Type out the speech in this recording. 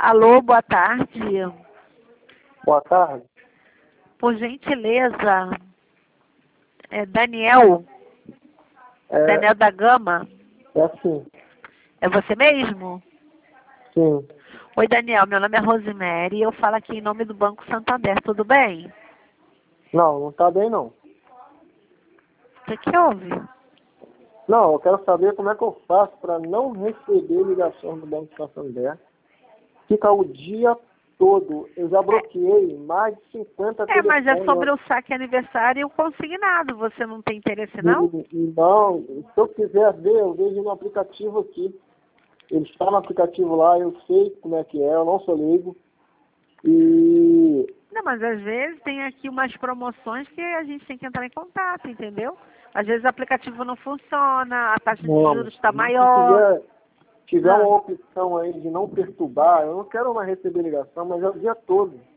Alô, boa tarde. Boa tarde. Por gentileza, é Daniel? Daniel da Gama? É sim. É você mesmo? Sim. Oi, Daniel, meu nome é Rosemary e eu falo aqui em nome do Banco Santander, tudo bem? Não tá bem não. O que houve? Não, eu quero saber como é que eu faço para não receber ligação do Banco Santander. Fica o dia todo. Eu já bloqueei mais de 50 Mas é telefones. sobre o saque aniversário consignado. Você não tem interesse, não? Não, se eu quiser ver, eu vejo no aplicativo aqui. Ele está no aplicativo lá, eu sei como é que é, eu não sou leigo. E Não, mas às vezes tem aqui umas promoções que a gente tem que entrar em contato, entendeu? Às vezes o aplicativo não funciona, a taxa de não, juros está se maior. tiver uma opção aí de não perturbar, eu não quero mais receber ligação, mas é o dia todo.